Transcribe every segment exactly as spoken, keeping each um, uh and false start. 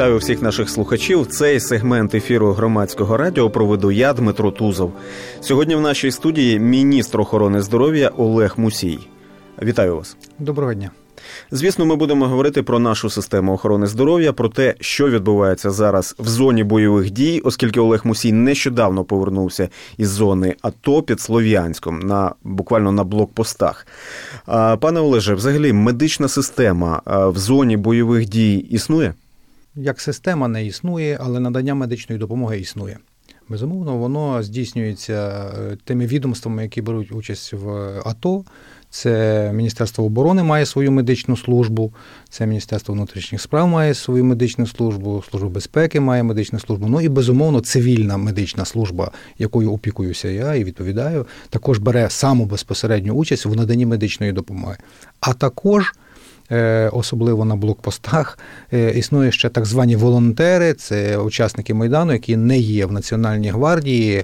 Вітаю всіх наших слухачів. Цей сегмент ефіру Громадського радіо проведу я, Дмитро Тузов. Сьогодні в нашій студії міністр охорони здоров'я Олег Мусій. Вітаю вас. Доброго дня. Звісно, ми будемо говорити про нашу систему охорони здоров'я, про те, що відбувається зараз в зоні бойових дій, оскільки Олег Мусій нещодавно повернувся із зони АТО під Слов'янськом, на, буквально на блокпостах. Пане Олеже, взагалі медична система в зоні бойових дій існує? Як система не існує, але надання медичної допомоги існує. Безумовно, воно здійснюється тими відомствами, які беруть участь в АТО. Це Міністерство оборони має свою медичну службу, це Міністерство внутрішніх справ має свою медичну службу, Служба безпеки має медичну службу, ну і, безумовно, цивільна медична служба, якою опікуюся я і відповідаю, також бере саму безпосередню участь в наданні медичної допомоги. А також, особливо на блокпостах, існує ще так звані волонтери, це учасники Майдану, які не є в Національній гвардії,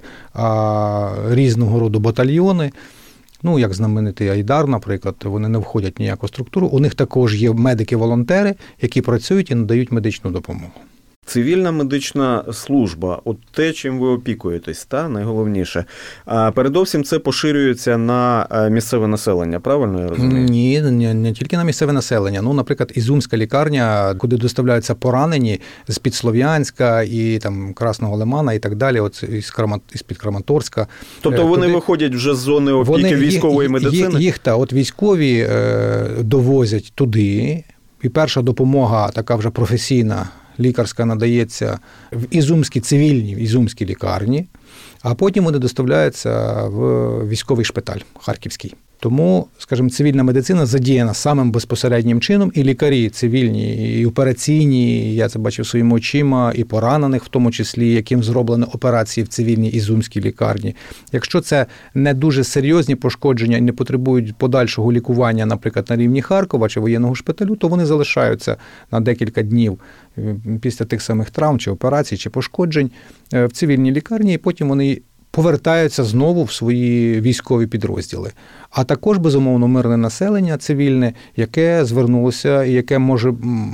а різного роду батальйони. Ну, як знаменитий Айдар, наприклад, вони не входять в ніяку структуру. У них також є медики-волонтери, які працюють і надають медичну допомогу. Цивільна медична служба, от те, чим ви опікуєтесь, та, найголовніше. А передовсім це поширюється на місцеве населення, правильно я розумію? Ні, не, не тільки на місцеве населення. Ну, наприклад, Ізюмська лікарня, куди доставляються поранені з-під Слов'янська і там Красного Лимана і так далі, от із Крамат, із-під Краматорська. Тобто вони туди виходять вже з зони опіки вони, військової їх, медицини? Їх, їх та, от військові е, довозять туди, і перша допомога, така вже професійна, лікарська, надається в Ізюмській цивільній Ізюмській лікарні, а потім вони доставляються в військовий шпиталь Харківський. Тому, скажімо, цивільна медицина задіяна самим безпосереднім чином, і лікарі цивільні, і операційні, я це бачив своїми очима, і поранених в тому числі, яким зроблено операції в цивільній Ізюмській лікарні. Якщо це не дуже серйозні пошкодження і не потребують подальшого лікування, наприклад, на рівні Харкова чи воєнного шпиталю, то вони залишаються на декілька днів після тих самих травм, чи операцій, чи пошкоджень в цивільній лікарні, і потім вони повертаються знову в свої військові підрозділи. А також, безумовно, мирне населення цивільне, яке звернулося і яке може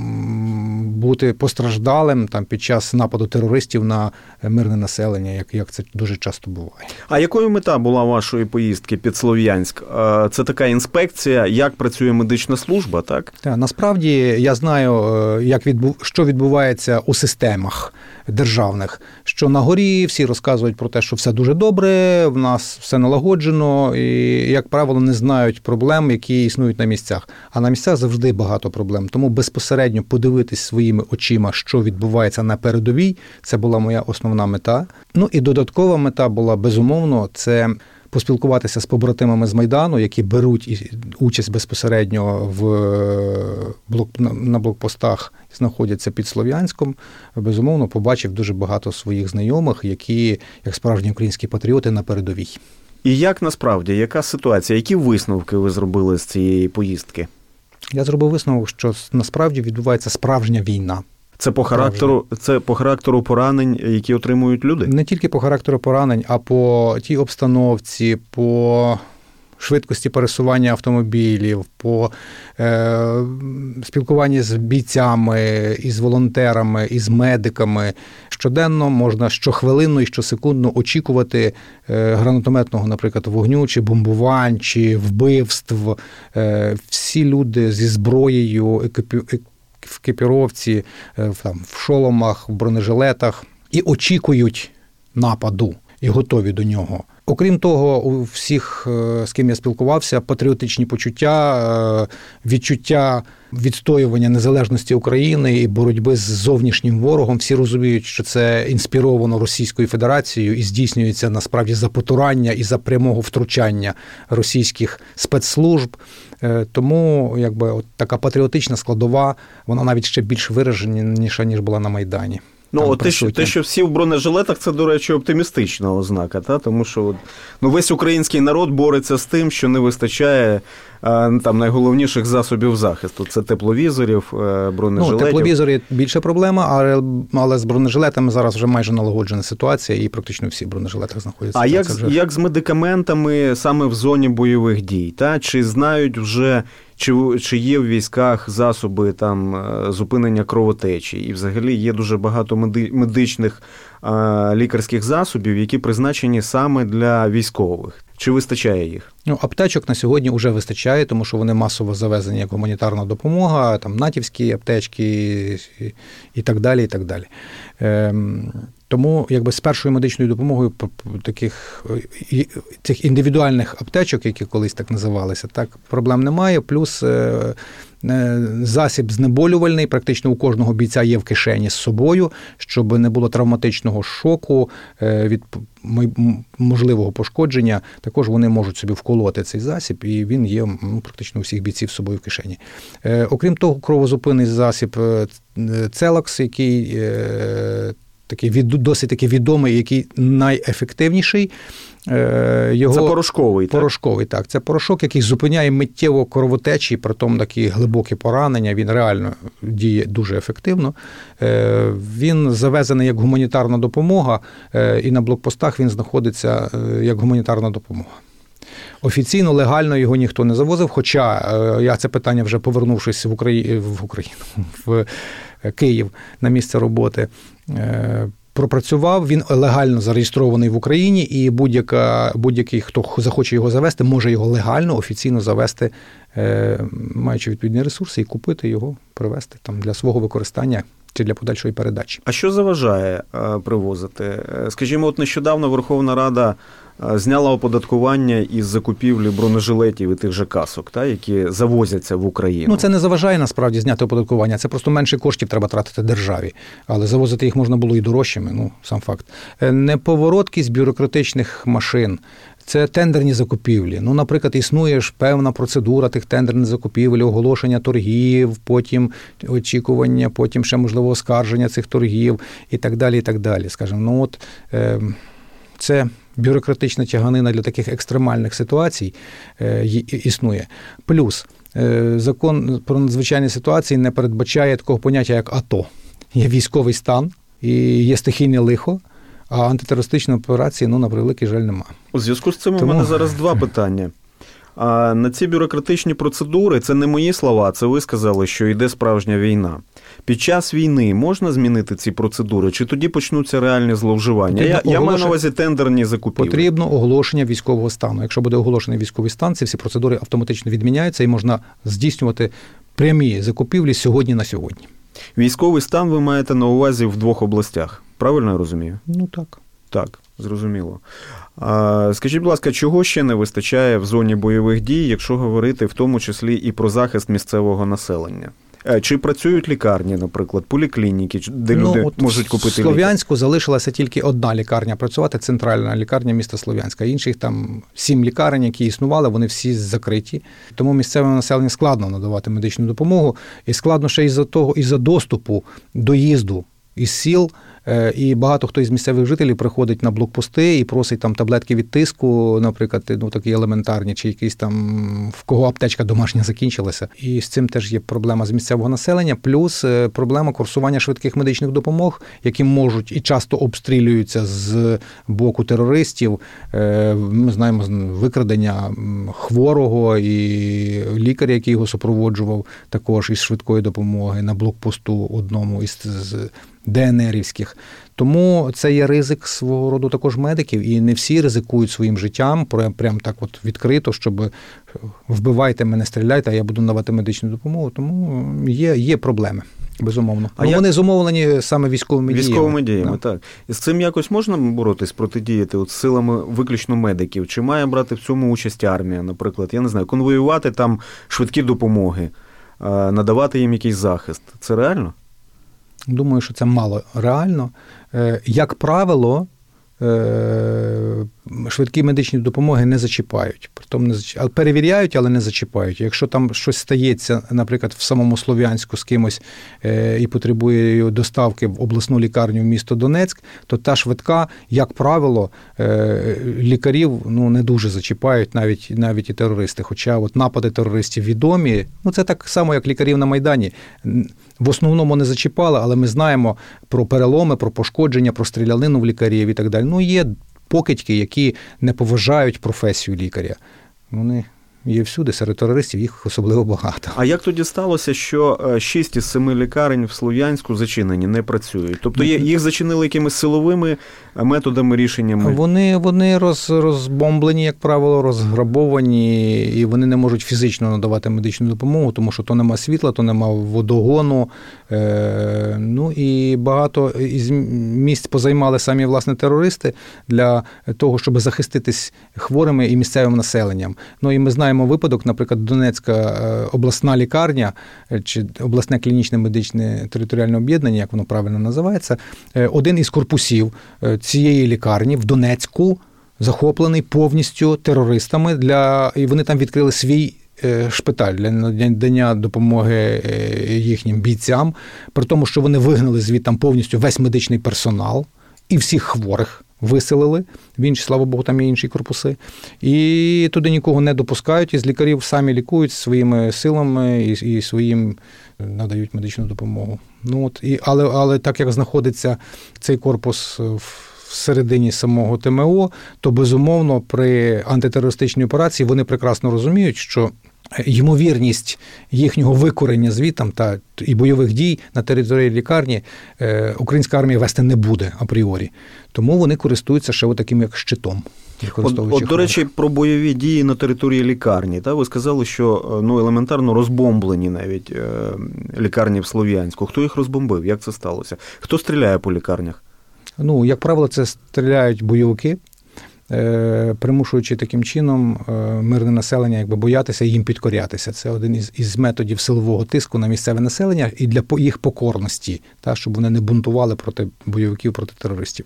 бути постраждалим там, під час нападу терористів на мирне населення, як, як це дуже часто буває. А якою мета була вашої поїздки під Слов'янськ? Це така інспекція, як працює медична служба, так? Так, насправді я знаю, як відбув... що відбувається у системах державних, що на горі всі розказують про те, що все дуже добре, в нас все налагоджено, і, як правило, не знають проблем, які існують на місцях. А на місцях завжди багато проблем. Тому безпосередньо подивитись своїми очима, що відбувається на передовій, це була моя основна мета. Ну і додаткова мета була, безумовно, це поспілкуватися з побратимами з Майдану, які беруть участь безпосередньо в блок, на блокпостах, знаходяться під Слов'янськом. Безумовно, побачив дуже багато своїх знайомих, які, як справжні українські патріоти, на передовій. І як насправді, яка ситуація, які висновки ви зробили з цієї поїздки? Я зробив висновок, що насправді відбувається справжня війна. Це по характеру, це по характеру поранень, які отримують люди? Не тільки по характеру поранень, а по тій обстановці, по швидкості пересування автомобілів, по е, спілкуванні з бійцями, із волонтерами, із медиками. Щоденно можна щохвилинно і щосекундно очікувати е, гранатометного, наприклад, вогню, чи бомбувань, чи вбивств. Е, всі люди зі зброєю, екіпі, в екіпіровці, там, в шоломах, в бронежилетах і очікують нападу і готові до нього. Окрім того, у всіх, з ким я спілкувався, патріотичні почуття, відчуття відстоювання незалежності України і боротьби з зовнішнім ворогом. Всі розуміють, що це інспіровано Російською Федерацією і здійснюється насправді за потурання і за прямого втручання російських спецслужб. Тому якби от така патріотична складова, вона навіть ще більш вираженіша, ніж була на Майдані. Ну, те що, те, що всі в бронежилетах, це, до речі, оптимістична ознака, та? Тому що ну, весь український народ бореться з тим, що не вистачає там найголовніших засобів захисту. Це тепловізорів, бронежилетів. Ну, тепловізори більша проблема, але, але з бронежилетами зараз вже майже налагоджена ситуація, і практично всі в бронежилетах знаходяться. А як, вже... як з медикаментами саме в зоні бойових дій? Та? Чи знають вже, Чи, чи є в військах засоби там зупинення кровотечі? І взагалі є дуже багато медичних а, лікарських засобів, які призначені саме для військових. Чи вистачає їх? Ну, аптечок на сьогодні вже вистачає, тому що вони масово завезені як гуманітарна допомога, там натівські аптечки і, і так далі, і так далі. Ем, тому якби з першою медичною допомогою таких цих індивідуальних аптечок, які колись так називалися, так проблем немає. Плюс е, е, засіб знеболювальний, практично у кожного бійця є в кишені з собою, щоб не було травматичного шоку е, від можливого пошкодження. Також вони можуть собі вколоти цей засіб, і він є ну, практично у всіх бійців з собою в кишені. Е, окрім того, кровозупинний засіб Целокс, який е, такий від, досить таки відомий, який найефективніший. Його... Це порошковий, так? Порошковий, так. Це порошок, який зупиняє миттєво кровотечі, притом такі глибокі поранення. Він реально діє дуже ефективно. Він завезений як гуманітарна допомога, і на блокпостах він знаходиться як гуманітарна допомога. Офіційно, легально його ніхто не завозив, хоча я це питання вже повернувшись в Україну, в Україну, в Київ на місце роботи, пропрацював. Він легально зареєстрований в Україні, і будь-яка, будь-який, хто захоче його завести, може його легально, офіційно завести, маючи відповідні ресурси, і купити його, привезти там для свого використання чи для подальшої передачі. А що заважає привозити? Скажімо, от нещодавно Верховна Рада зняла оподаткування із закупівлі бронежилетів і тих же касок, та, які завозяться в Україну. Ну, це не заважає, насправді, зняти оподаткування. Це просто менше коштів треба тратити державі. Але завозити їх можна було і дорожчими, ну, сам факт. Неповороткість бюрократичних машин. Це тендерні закупівлі. Ну, наприклад, існує ж певна процедура тих тендерних закупівель, оголошення торгів, потім очікування, потім ще, можливо, оскарження цих торгів і так далі, і так далі. Скажімо, ну, от, е, це бюрократична тяганина для таких екстремальних ситуацій е, існує. Плюс е, закон про надзвичайні ситуації не передбачає такого поняття, як АТО. Є військовий стан і є стихійне лихо, а антитерористичної операції, ну, на превеликий жаль, нема. У зв'язку з цим Тому... у мене зараз два питання. А на ці бюрократичні процедури, це не мої слова, це ви сказали, що йде справжня війна. Під час війни можна змінити ці процедури, чи тоді почнуться реальні зловживання? Я, оголошення... я маю на увазі тендерні закупівлі. Потрібно оголошення військового стану. Якщо буде оголошений військовий стан, ці всі процедури автоматично відміняються і можна здійснювати прямі закупівлі сьогодні на сьогодні. Військовий стан ви маєте на увазі в двох областях, правильно я розумію? Ну так. Так, зрозуміло. А, скажіть, будь ласка, чого ще не вистачає в зоні бойових дій, якщо говорити в тому числі і про захист місцевого населення? Чи працюють лікарні, наприклад, поліклініки, де ну, люди можуть купити ліки? В Слов'янську залишилася тільки одна лікарня працювати, центральна лікарня міста Слов'янська. Інших там сім лікарень, які існували, вони всі закриті. Тому місцевому населенню складно надавати медичну допомогу. І складно ще із-за того, із-за доступу, доїзду із сіл. І багато хто із місцевих жителів приходить на блокпости і просить там таблетки від тиску, наприклад, ну такі елементарні, чи якісь там, в кого аптечка домашня закінчилася. І з цим теж є проблема з місцевого населення, плюс проблема курсування швидких медичних допомог, які можуть і часто обстрілюються з боку терористів. Ми знаємо викрадення хворого і лікаря, який його супроводжував також із швидкої допомоги на блокпосту одному із ДНРівських. Тому це є ризик свого роду також медиків, і не всі ризикують своїм життям, прям так от відкрито, щоб вбивайте мене, стріляйте, а я буду надавати медичну допомогу. Тому є, є проблеми, безумовно. А ну, вони зумовлені саме військовими діями. Військовими діями, да. Так. І з цим якось можна боротись, протидіяти от силами виключно медиків? Чи має брати в цьому участь армія, наприклад? Я не знаю, конвоювати там швидкі допомоги, надавати їм якийсь захист. Це реально? Думаю, що це мало реально. Як правило, швидкі медичні допомоги не зачіпають. Притом не зачіпають. Перевіряють, але не зачіпають. Якщо там щось стається, наприклад, в самому Слов'янську з кимось і потребує доставки в обласну лікарню в місто Донецьк, то та швидка, як правило, лікарів ну, не дуже зачіпають, навіть, навіть і терористи. Хоча от напади терористів відомі, ну це так само, як лікарів на Майдані. В основному не зачіпали, але ми знаємо про переломи, про пошкодження, про стрілянину в лікарів і так далі. Ну, є покидьки, які не поважають професію лікаря. Вони є всюди, серед терористів їх особливо багато. А як тоді сталося, що шість із семи лікарень в Слов'янську зачинені, не працюють? Тобто їх зачинили якимись силовими методами, рішеннями? Вони, вони роз, розбомблені, як правило, розграбовані, і вони не можуть фізично надавати медичну допомогу, тому що то нема світла, то нема водогону. Е, ну і багато із місць позаймали самі, власне, терористи для того, щоб захиститись хворими і місцевим населенням. Ну і ми знаємо випадок, наприклад, Донецька обласна лікарня, чи обласне клінічне медичне територіальне об'єднання, як воно правильно називається, один із корпусів цієї лікарні в Донецьку захоплений повністю терористами, для і вони там відкрили свій шпиталь для надання допомоги їхнім бійцям, при тому, що вони вигнали звідти повністю весь медичний персонал і всіх хворих виселили, в інші, слава Богу, там є інші корпуси, і туди нікого не допускають, із лікарів самі лікують своїми силами і, і своїм надають медичну допомогу. Ну, от, і, але, але так як знаходиться цей корпус всередині самого ТМО, то, безумовно, при антитерористичній операції вони прекрасно розуміють, що ймовірність їхнього викорення звітам та і бойових дій на території лікарні е, українська армія вести не буде апріорі. Тому вони користуються ще таким як щитом. От, от, до речі, про бойові дії на території лікарні. Та? Ви сказали, що ну, елементарно розбомблені навіть е, лікарні в Слов'янську. Хто їх розбомбив? Як це сталося? Хто стріляє по лікарнях? Ну, як правило, це стріляють бойовики, примушуючи таким чином мирне населення якби боятися і їм підкорятися. Це один із, із методів силового тиску на місцеве населення і для їх покорності, та, щоб вони не бунтували проти бойовиків, проти терористів.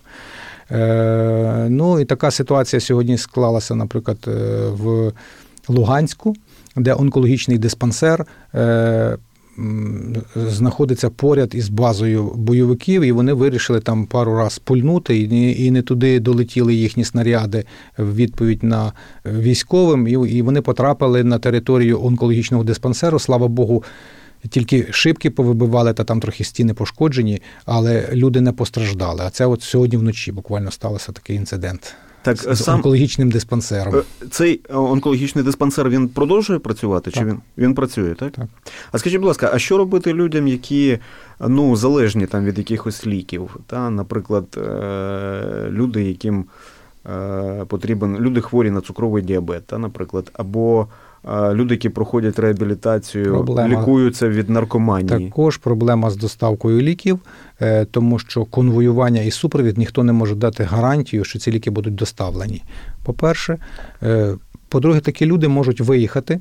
Е, ну і така ситуація сьогодні склалася, наприклад, в Луганську, де онкологічний диспансер е, знаходиться поряд із базою бойовиків, і вони вирішили там пару раз пульнути, і не туди долетіли їхні снаряди в відповідь на військовим, і вони потрапили на територію онкологічного диспансеру. Слава Богу, тільки шибки повибивали, та там трохи стіни пошкоджені, але люди не постраждали. А це от сьогодні вночі буквально стався такий інцидент. Так, з сам... онкологічним диспансером. Цей онкологічний диспансер, він продовжує працювати? Так. Чи він, він працює, так? Так. А скажіть, будь ласка, а що робити людям, які ну, залежні там, від якихось ліків? Та? Наприклад, люди, яким потрібен, люди хворі на цукровий діабет, та, наприклад, або люди, які проходять реабілітацію, проблема. Лікуються від наркоманії. Також проблема з доставкою ліків, тому що конвоювання і супровід ніхто не може дати гарантію, що ці ліки будуть доставлені. По-перше. По-друге, такі люди можуть виїхати,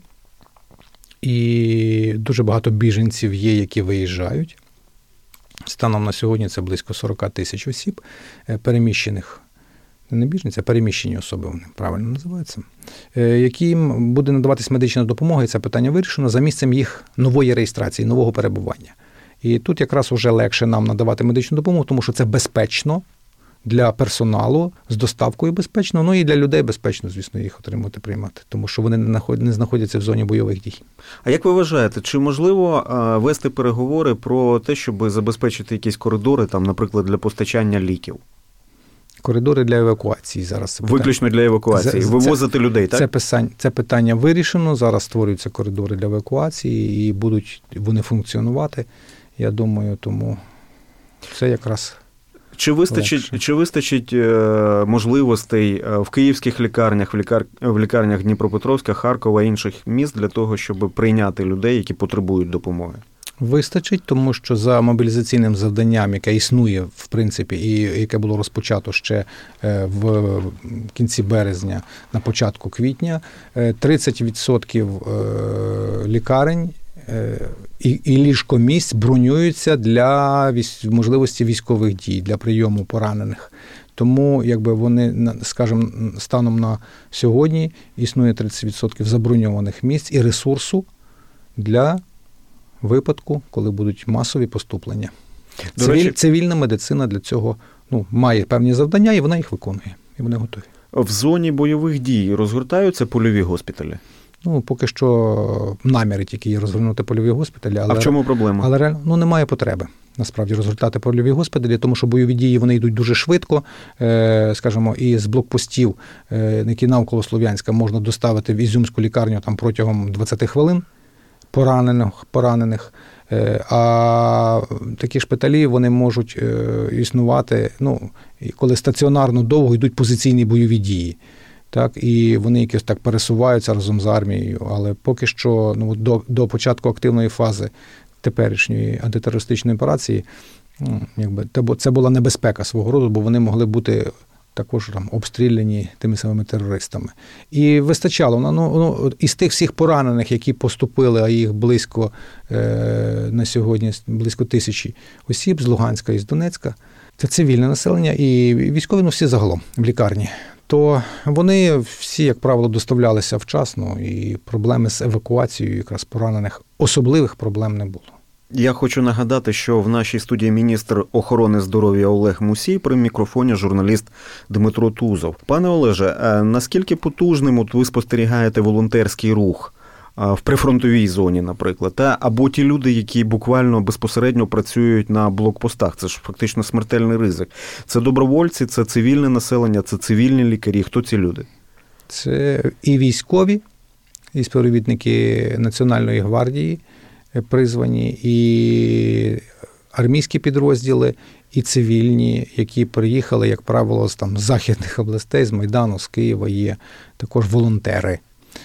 і дуже багато біженців є, які виїжджають. Станом на сьогодні це близько сорок тисяч осіб, переміщених. Не біженці, а переміщені особи, вони правильно називаються, яким буде надаватись медична допомога, і це питання вирішено за місцем їх нової реєстрації, нового перебування. І тут якраз вже легше нам надавати медичну допомогу, тому що це безпечно для персоналу, з доставкою безпечно, ну і для людей безпечно, звісно, їх отримати, приймати, тому що вони не знаходяться в зоні бойових дій. А як ви вважаєте, чи можливо вести переговори про те, щоб забезпечити якісь коридори, там, наприклад, для постачання ліків? Коридори для евакуації зараз. Виключно для евакуації, це, вивозити це, людей, так? Це питання, це питання вирішено, зараз створюються коридори для евакуації і будуть вони функціонувати, я думаю, тому це якраз Чи вистачить, чи вистачить можливостей в київських лікарнях, в, лікар... в лікарнях Дніпропетровська, Харкова і інших міст для того, щоб прийняти людей, які потребують допомоги? Вистачить, тому що за мобілізаційним завданням, яке існує, в принципі, і яке було розпочато ще в кінці березня, на початку квітня, тридцять відсотків лікарень і, і ліжкомісць бронюються для військ... можливості військових дій, для прийому поранених. Тому, якби вони, скажімо, станом на сьогодні існує тридцять відсотків заброньованих місць і ресурсу для випадку, коли будуть масові поступлення. До Цивіль, речі, цивільна медицина для цього ну, має певні завдання, і вона їх виконує, і вони готові. В зоні бойових дій розгортаються польові госпіталі? Ну, поки що наміри тільки є розгорнути польові госпіталі. Але, а в чому проблема? Але ну, немає потреби, насправді, розгортати польові госпіталі, тому що бойові дії, вони йдуть дуже швидко. Е, скажімо, і з блокпостів, е, які навколо Слов'янська, можна доставити в Ізюмську лікарню там, протягом двадцять хвилин поранених. поранених. Е, а такі шпиталі, вони можуть е, існувати, ну, коли стаціонарно довго йдуть позиційні бойові дії. Так, і вони якось так пересуваються разом з армією, але поки що ну, до, до початку активної фази теперішньої антитерористичної операції, ну, якби, це була небезпека свого роду, бо вони могли бути також там обстріляні тими самими терористами. І вистачало, ну, ну, із тих всіх поранених, які поступили, а їх близько е, на сьогодні, близько тисячі осіб з Луганська і з Донецька, це цивільне населення і військові, ну, всі загалом в лікарні, то вони всі, як правило, доставлялися вчасно, і проблеми з евакуацією якраз поранених, особливих проблем не було. Я хочу нагадати, що в нашій студії міністр охорони здоров'я Олег Мусій, при мікрофоні журналіст Дмитро Тузов. Пане Олеже, наскільки потужним от ви спостерігаєте волонтерський рух в прифронтовій зоні, наприклад, та або ті люди, які буквально безпосередньо працюють на блокпостах? Це ж фактично смертельний ризик. Це добровольці, це цивільне населення, це цивільні лікарі. Хто ці люди? Це і військові, і співробітники Національної гвардії призвані, і армійські підрозділи, і цивільні, які приїхали, як правило, з там західних областей, з Майдану, з Києва, є також волонтери.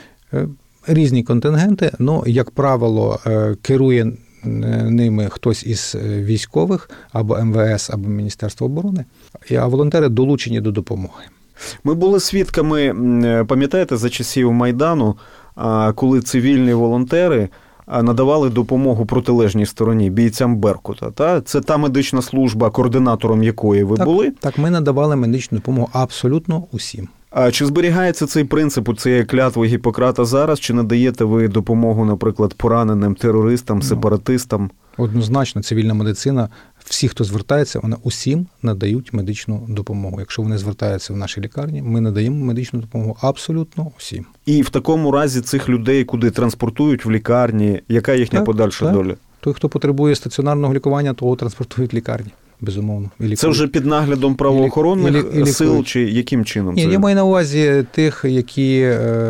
Різні контингенти, ну, як правило, керує ними хтось із військових, або ем ве ес, або Міністерство оборони, а волонтери долучені до допомоги. Ми були свідками, пам'ятаєте, за часів Майдану, коли цивільні волонтери надавали допомогу протилежній стороні, бійцям Беркута. Та? Це та медична служба, координатором якої ви так, були? Так, ми надавали медичну допомогу абсолютно усім. А чи зберігається цей принцип, у цієї клятви Гіппократа зараз? Чи надаєте ви допомогу, наприклад, пораненим терористам, сепаратистам? Однозначно, цивільна медицина, всі, хто звертається, вони усім надають медичну допомогу. Якщо вони звертаються в наші лікарні, ми надаємо медичну допомогу абсолютно усім. І в такому разі цих людей куди транспортують в лікарні? Яка їхня так, подальша так. доля? Той, хто потребує стаціонарного лікування, того транспортують в лікарні. Безумовно. Це вже під наглядом правоохоронних і, і, і сил, чи яким чином? Ні, це? Я маю на увазі тих, які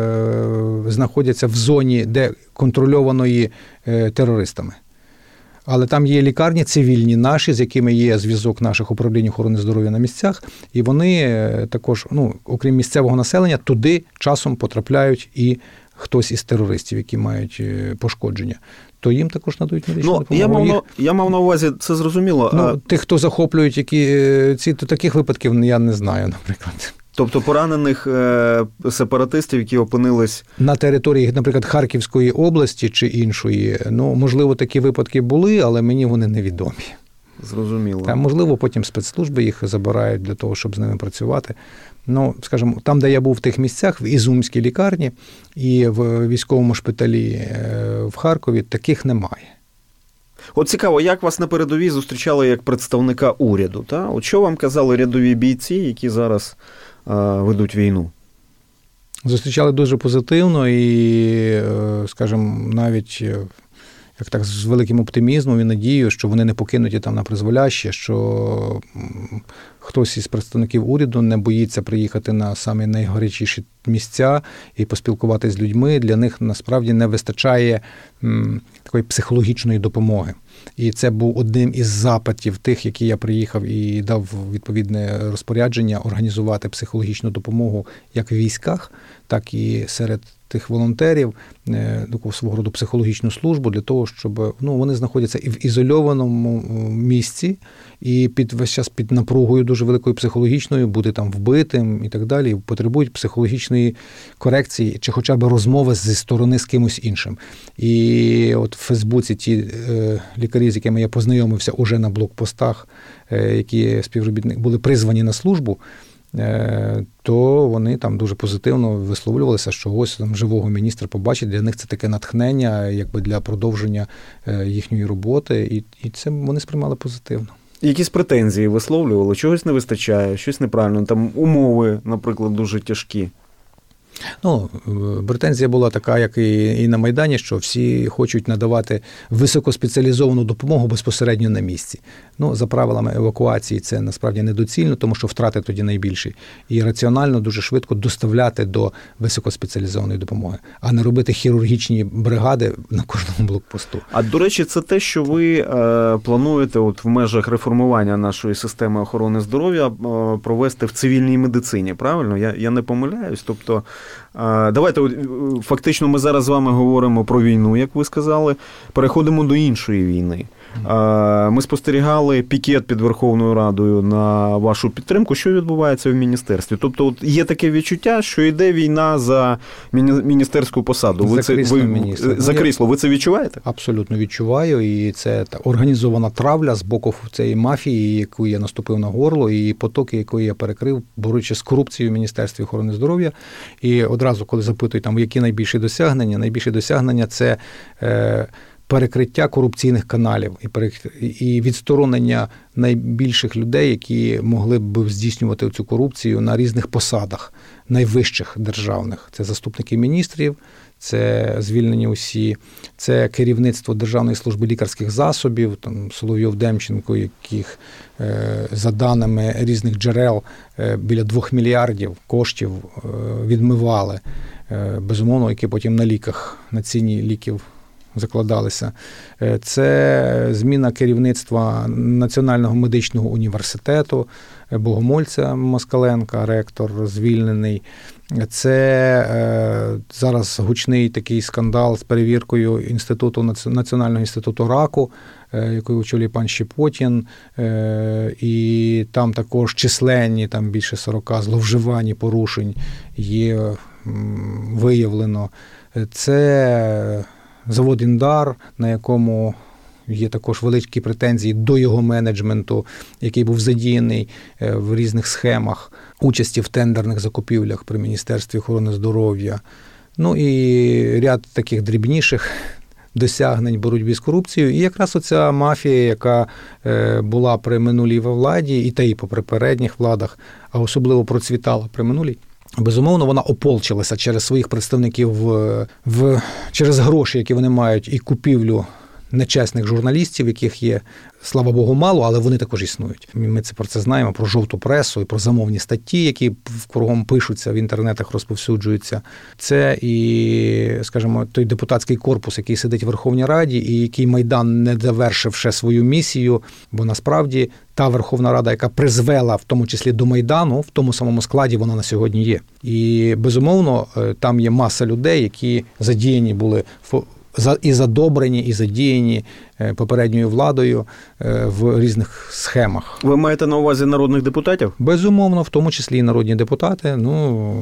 е, знаходяться в зоні, де контрольованої е, терористами. Але там є лікарні цивільні наші, з якими є зв'язок наших управлінь охорони здоров'я на місцях, і вони також, ну, окрім місцевого населення, туди часом потрапляють і хтось із терористів, які мають пошкодження, то їм також надають медичну ну, допомогу. Я мав, на, я мав на увазі, це зрозуміло. Ну, а... Тих, хто захоплюють які, ці, то таких випадків я не знаю, наприклад. Тобто поранених е, сепаратистів, які опинились... На території, наприклад, Харківської області чи іншої, ну, можливо, такі випадки були, але мені вони невідомі. Зрозуміло. Та, можливо, потім спецслужби їх забирають для того, щоб з ними працювати. Ну, скажімо, там, де я був в тих місцях, в Ізюмській лікарні і в військовому шпиталі в Харкові, таких немає. От цікаво, як вас на передовій зустрічали як представника уряду? Та? От що вам казали рядові бійці, які зараз е, ведуть війну? Зустрічали дуже позитивно і, скажімо, навіть як так з великим оптимізмом і надією, що вони не покинуті там на призволяще, що хтось із представників уряду не боїться приїхати на самі найгарячіші місця і поспілкуватися з людьми. Для них насправді не вистачає м, такої психологічної допомоги. І це був одним із запитів тих, які я приїхав і дав відповідне розпорядження організувати психологічну допомогу як в військах, так і серед тих волонтерів, таку свого роду психологічну службу для того, щоб, ну, вони знаходяться і в ізольованому місці, і під весь час під напругою дуже великою психологічною, бути там вбитим і так далі, потребують психологічної корекції чи хоча б розмови зі сторони з кимось іншим. І от в Фейсбуці ті е, лікарі, з якими я познайомився уже на блокпостах, е, які співробітники були призвані на службу, то вони там дуже позитивно висловлювалися, що ось там живого міністра побачить, для них це таке натхнення, якби для продовження їхньої роботи, і, і це вони сприймали позитивно. Якісь претензії висловлювали, чогось не вистачає, щось неправильно, там умови, наприклад, дуже тяжкі. Ну, претензія була така, як і на Майдані, що всі хочуть надавати високоспеціалізовану допомогу безпосередньо на місці. Ну, за правилами евакуації це насправді недоцільно, тому що втрати тоді найбільші. І раціонально дуже швидко доставляти до високоспеціалізованої допомоги, а не робити хірургічні бригади на кожному блокпосту. А, до речі, це те, що ви е, плануєте от в межах реформування нашої системи охорони здоров'я е, провести в цивільній медицині, правильно? Я, я не помиляюсь, тобто давайте, фактично, ми зараз з вами говоримо про війну, як ви сказали, переходимо до іншої війни. Ми спостерігали пікет під Верховною Радою на вашу підтримку. Що відбувається в міністерстві? Тобто от є таке відчуття, що йде війна за міністерську посаду. Ви за це, крісло ви, міністра. За крісло. Ви це відчуваєте? Абсолютно відчуваю. І це організована травля з боку цієї мафії, яку я наступив на горло, і потоки, якої я перекрив, борючи з корупцією в Міністерстві охорони здоров'я. І одразу, коли запитують, там, які найбільші досягнення, найбільші досягнення – це е, перекриття корупційних каналів і відсторонення найбільших людей, які могли б здійснювати цю корупцію на різних посадах, найвищих державних. Це заступники міністрів, це звільнені усі, це керівництво Державної служби лікарських засобів, там Соловйов, Демченко, яких за даними різних джерел біля двох мільярдів коштів відмивали, безумовно, які потім на ліках, на ціні ліків закладалися. Це зміна керівництва Національного медичного університету, Богомольця Москаленка, ректор звільнений. Це е, зараз гучний такий скандал з перевіркою інституту, Національного інституту раку, е, який очолює пан Щепотін, е, і там також численні, там більше сорока зловживань і порушень є м, виявлено. Це завод «Індар», на якому є також великі претензії до його менеджменту, який був задіяний в різних схемах участі в тендерних закупівлях при Міністерстві охорони здоров'я. Ну і ряд таких дрібніших досягнень боротьбі з корупцією. І якраз оця мафія, яка була при минулій владі, і та й по попередніх владах, а особливо процвітала при минулій, безумовно, вона ополчилася через своїх представників в, в, через гроші, які вони мають, і купівлю нечесних журналістів, яких є, слава Богу, мало, але вони також існують. Ми це про це знаємо, про жовту пресу і про замовні статті, які кругом пишуться, в інтернетах розповсюджуються. Це і, скажімо, той депутатський корпус, який сидить в Верховній Раді і який Майдан не завершив ще свою місію, бо насправді та Верховна Рада, яка призвела в тому числі до Майдану, в тому самому складі вона на сьогодні є. І, безумовно, там є маса людей, які задіяні були в і задобрені, і задіяні попередньою владою в різних схемах. Ви маєте на увазі народних депутатів? Безумовно, в тому числі і народні депутати. Ну,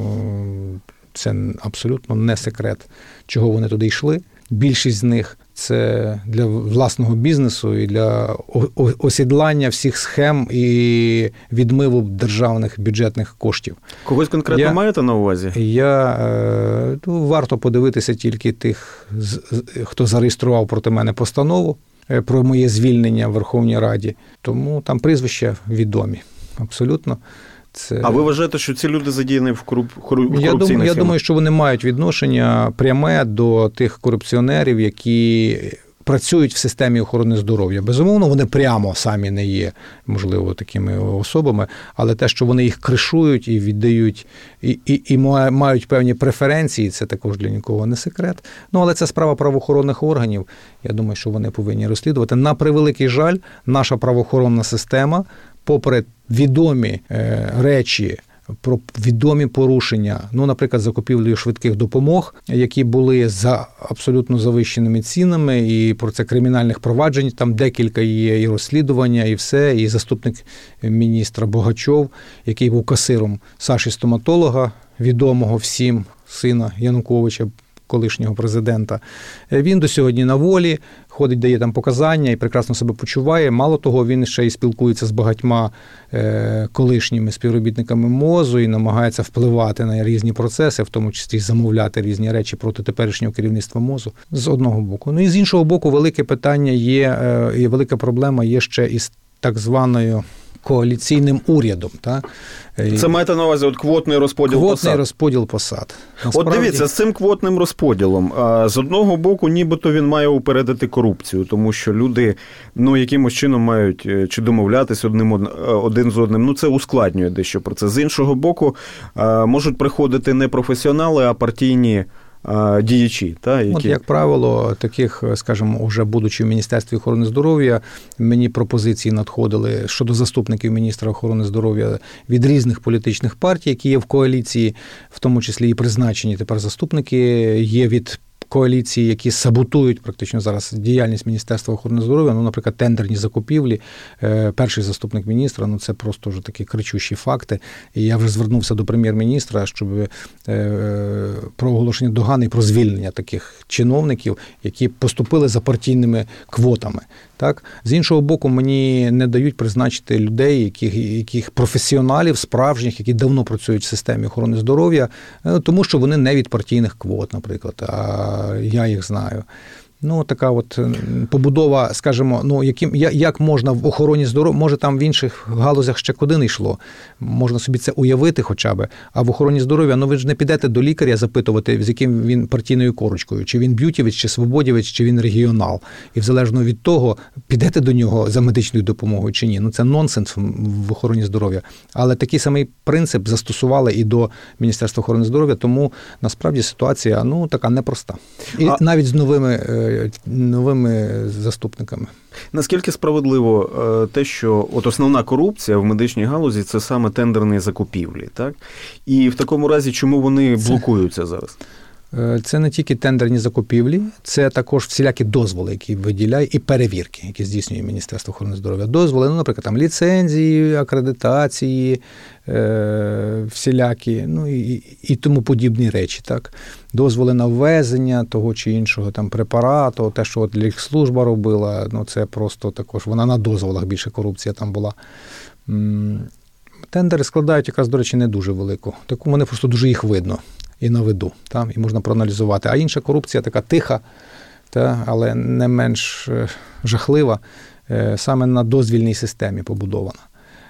це абсолютно не секрет, чого вони туди йшли. Більшість з них – це для власного бізнесу і для осідлання всіх схем і відмиву державних бюджетних коштів. Когось конкретно я, маєте на увазі? Я, ну, варто подивитися тільки тих, хто зареєстрував проти мене постанову про моє звільнення в Верховній Раді. Тому там прізвища відомі. Абсолютно. Це... А ви вважаєте, що ці люди задіяні в коруп... корупційних я думаю, я схемах? думаю, що вони мають відношення пряме до тих корупціонерів, які працюють в системі охорони здоров'я. Безумовно, вони прямо самі не є, можливо, такими особами, але те, що вони їх кришують і віддають, і, і, і мають певні преференції, це також для нікого не секрет. Ну, але це справа правоохоронних органів. Я думаю, що вони повинні розслідувати. На превеликий жаль, наша правоохоронна система, попри відомі е, речі, про відомі порушення, ну, наприклад, закупівлею швидких допомог, які були за абсолютно завищеними цінами, і про це кримінальних проваджень, там декілька є, і розслідування, і все, і заступник міністра Богачов, який був касиром Саші-стоматолога, відомого всім, сина Януковича, колишнього президента. Він до сьогодні на волі, ходить, дає там показання і прекрасно себе почуває. Мало того, він ще й спілкується з багатьма е, колишніми співробітниками МОЗу і намагається впливати на різні процеси, в тому числі замовляти різні речі проти теперішнього керівництва МОЗу. З одного боку. Ну і з іншого боку, велике питання є, е, і велика проблема є ще із так званою коаліційним урядом. Та? Це маєте на увазі от квотний розподіл квотний посад? Квотний розподіл посад. Насправді... От дивіться, з цим квотним розподілом, з одного боку, нібито він має упередити корупцію, тому що люди, ну, якимось чином мають чи домовлятись одним, один з одним, ну, це ускладнює дещо про це. З іншого боку, можуть приходити не професіонали, а партійні діячі. Та, які... От, як правило, таких, скажімо, вже будучи в Міністерстві охорони здоров'я, мені пропозиції надходили щодо заступників міністра охорони здоров'я від різних політичних партій, які є в коаліції, в тому числі і призначені тепер заступники, є від коаліції, які саботують практично зараз діяльність Міністерства охорони здоров'я, ну, наприклад, тендерні закупівлі, перший заступник міністра, ну, це просто вже такі кричущі факти. І я вже звернувся до прем'єр-міністра, щоб про оголошення догани і про звільнення таких чиновників, які поступили за партійними квотами. Так? З іншого боку, мені не дають призначити людей, яких, яких професіоналів, справжніх, які давно працюють в системі охорони здоров'я, тому що вони не від партійних квот, наприклад, а я їх знаю. Ну, така от побудова, скажімо, ну, яким, як можна в охороні здоров'я, може там в інших галузях ще куди не йшло, можна собі це уявити хоча б, а в охороні здоров'я, ну ви ж не підете до лікаря запитувати, з яким він партійною корочкою, чи він б'ютівець, чи свободівець, чи він регіонал. І залежно від того, підете до нього за медичною допомогою чи ні. Ну, це нонсенс в охороні здоров'я. Але такий самий принцип застосували і до Міністерства охорони здоров'я, тому насправді ситуація, ну, така непроста. І а... навіть з новими новими заступниками. Наскільки справедливо те, що от основна корупція в медичній галузі – це саме тендерні закупівлі, так? І в такому разі, чому вони блокуються зараз? Це не тільки тендерні закупівлі, це також всілякі дозволи, які виділяє, і перевірки, які здійснює Міністерство охорони здоров'я. Дозволи, ну, наприклад, там ліцензії, акредитації, е, всілякі, ну, і, і тому подібні речі, так. Дозволи на ввезення того чи іншого там препарату, те, що от лікслужба робила, ну, це просто також, вона на дозволах більше корупція там була. Тендери складають якраз, до речі, не дуже велику. Таку вони просто дуже їх видно. І на виду, та, і можна проаналізувати. А інша корупція така тиха, та, але не менш жахлива, саме на дозвільній системі побудована.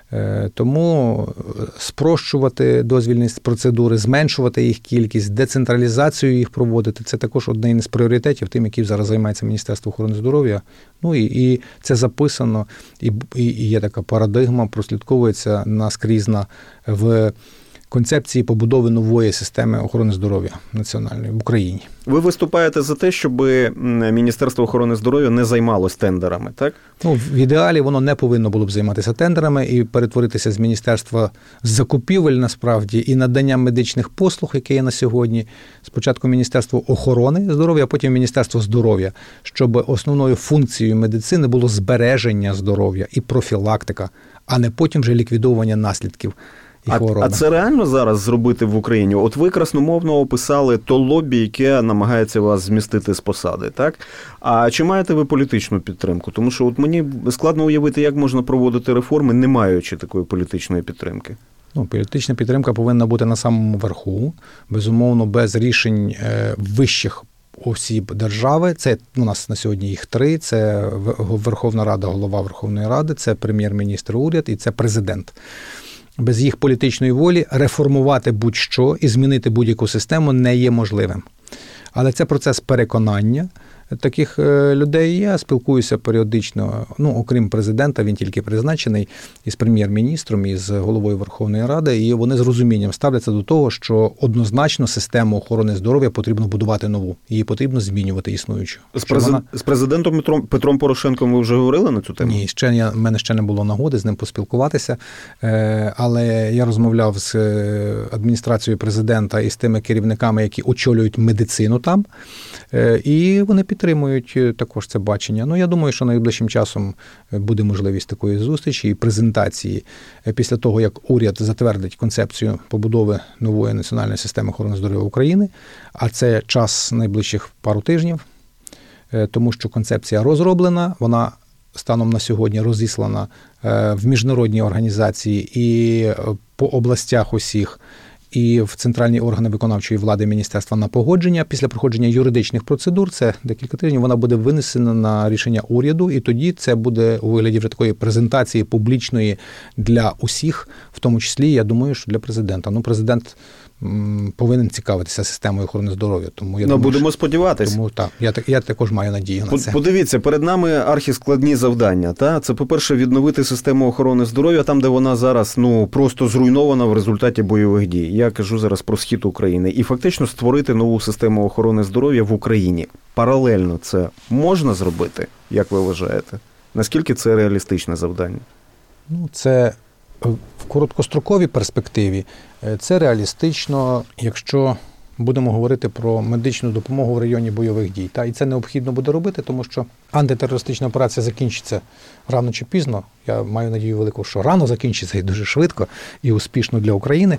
Тому спрощувати дозвільні процедури, зменшувати їх кількість, децентралізацію їх проводити – це також один із пріоритетів, тим, яким зараз займається Міністерство охорони здоров'я. Ну і, і це записано, і, і є така парадигма, прослідковується наскрізна в концепції побудови нової системи охорони здоров'я національної в Україні. Ви виступаєте за те, щоб Міністерство охорони здоров'я не займалось тендерами, так? Ну, в ідеалі воно не повинно було б займатися тендерами і перетворитися з Міністерства з закупівель, насправді, і надання медичних послуг, яке є на сьогодні. Спочатку Міністерство охорони здоров'я, а потім Міністерство здоров'я, щоб основною функцією медицини було збереження здоров'я і профілактика, а не потім вже ліквідовування наслідків. А, а це реально зараз зробити в Україні? От ви красномовно описали то лобі, яке намагається вас змістити з посади, так? А чи маєте ви політичну підтримку? Тому що от мені складно уявити, як можна проводити реформи, не маючи такої політичної підтримки. Ну, політична підтримка повинна бути на самому верху. Безумовно, без рішень е, вищих осіб держави. Це у нас на сьогодні їх три. Це Верховна Рада, голова Верховної Ради, це прем'єр-міністр, уряд і це президент. Без їх політичної волі реформувати будь-що і змінити будь-яку систему не є можливим. Але це процес переконання таких людей. Я спілкуюся періодично, ну, окрім президента, він тільки призначений, із прем'єр-міністром, і з головою Верховної Ради, і вони з розумінням ставляться до того, що однозначно систему охорони здоров'я потрібно будувати нову, її потрібно змінювати існуючу. З, през... вона... з президентом Петром... Петром Порошенком ви вже говорили на цю тему? Ні, ще я, в мене ще не було нагоди з ним поспілкуватися, але я розмовляв з адміністрацією президента і з тими керівниками, які очолюють медицину там, і вони підтримують також це бачення. Ну, я думаю, що найближчим часом буде можливість такої зустрічі і презентації після того, як уряд затвердить концепцію побудови нової національної системи охорони здоров'я України, а це час найближчих пару тижнів, тому що концепція розроблена, вона станом на сьогодні розіслана в міжнародні організації і по областях усіх, і в центральні органи виконавчої влади міністерства на погодження. Після проходження юридичних процедур, це декілька тижнів, вона буде винесена на рішення уряду, і тоді це буде у вигляді вже такої презентації публічної для усіх, в тому числі, я думаю, що для президента. Ну, президент повинен цікавитися системою охорони здоров'я. Тому я ну, думаю, будемо що... сподіватися. Тому так, я, я також маю надію на це. Подивіться, перед нами архіскладні завдання. Та? Це, по-перше, відновити систему охорони здоров'я там, де вона зараз ну, просто зруйнована в результаті бойових дій. Я кажу зараз про схід України. І фактично створити нову систему охорони здоров'я в Україні. Паралельно це можна зробити, як ви вважаєте? Наскільки це реалістичне завдання? Ну, це в короткостроковій перспективі це реалістично, якщо будемо говорити про медичну допомогу в районі бойових дій. Та, і це необхідно буде робити, тому що антитерористична операція закінчиться рано чи пізно. Я маю надію велику, що рано закінчиться і дуже швидко, і успішно для України.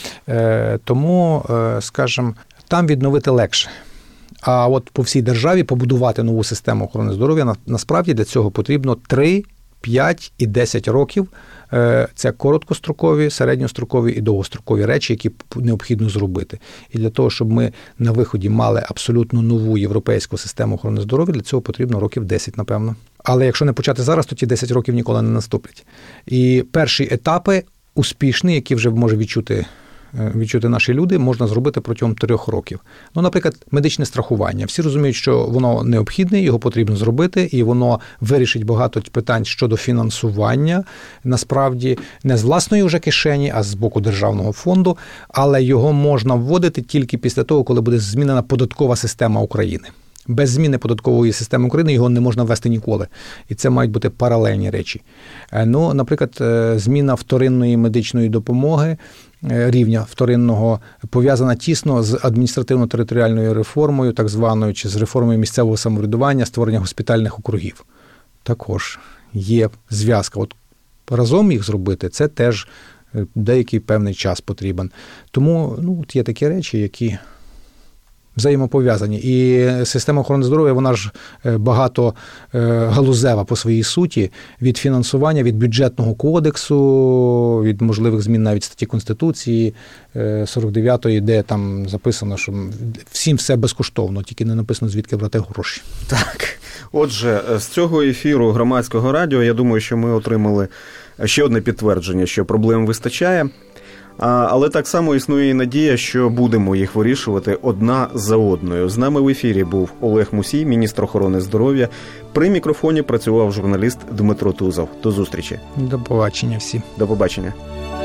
Е, тому, е, скажімо, там відновити легше. А от по всій державі побудувати нову систему охорони здоров'я, насправді для цього потрібно три, п'ять і десять років. Це короткострокові, середньострокові і довгострокові речі, які необхідно зробити. І для того, щоб ми на виході мали абсолютно нову європейську систему охорони здоров'я, для цього потрібно років десять, напевно. Але якщо не почати зараз, то ті десять років ніколи не наступлять. І перші етапи успішні, які вже може відчути відчути наші люди, можна зробити протягом трьох років. Ну, наприклад, медичне страхування. Всі розуміють, що воно необхідне, його потрібно зробити, і воно вирішить багато питань щодо фінансування, насправді, не з власної вже кишені, а з боку Державного фонду, але його можна вводити тільки після того, коли буде змінена податкова система України. Без зміни податкової системи України його не можна ввести ніколи. І це мають бути паралельні речі. Ну, наприклад, зміна вторинної медичної допомоги, рівня вторинного, пов'язана тісно з адміністративно-територіальною реформою, так званою, чи з реформою місцевого самоврядування, створення госпітальних округів. Також є зв'язка. От разом їх зробити, це теж деякий певний час потрібен. Тому ну, от є такі речі, які взаємопов'язані. І система охорони здоров'я, вона ж багато галузева по своїй суті, від фінансування, від бюджетного кодексу, від можливих змін навіть статті Конституції сорок дев'ятої, де там записано, що всім все безкоштовно, тільки не написано, звідки брати гроші. Так. Отже, з цього ефіру Громадського радіо, я думаю, що ми отримали ще одне підтвердження, що проблем вистачає. Але так само існує і надія, що будемо їх вирішувати одна за одною. З нами в ефірі був Олег Мусій, міністр охорони здоров'я. При мікрофоні працював журналіст Дмитро Тузов. До зустрічі. До побачення всім. До побачення.